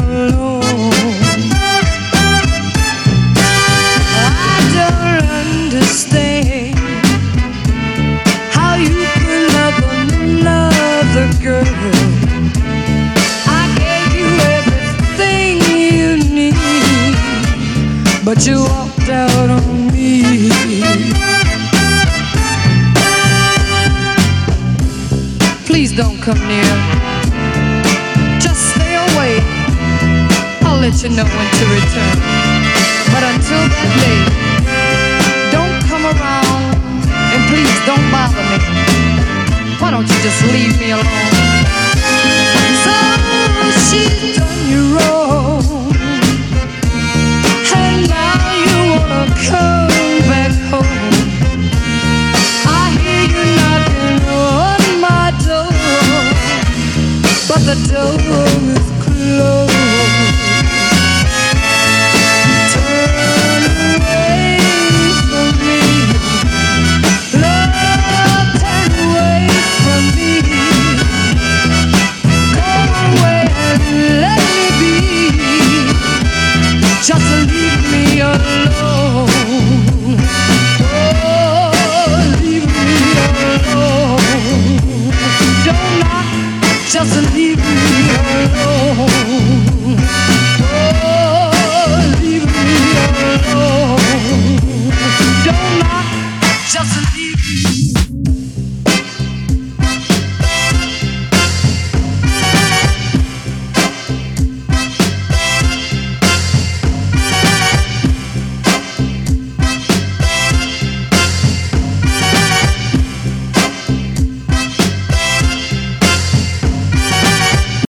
alone. I don't understand how you could love another girl. I gave you everything you need, but you walked out on me. Please don't come near. Just stay away. I'll let you know when to return. But until that day, don't come around, and please don't bother me. Why don't you just leave me alone? So she's done you wrong, and now you wanna come back home. I hear you knocking on my door, but the door is closed. Turn away from me, love, turn away from me. Go away and let me be. Just leave me alone. Oh, leave me alone. Don't knock, just leave me alone.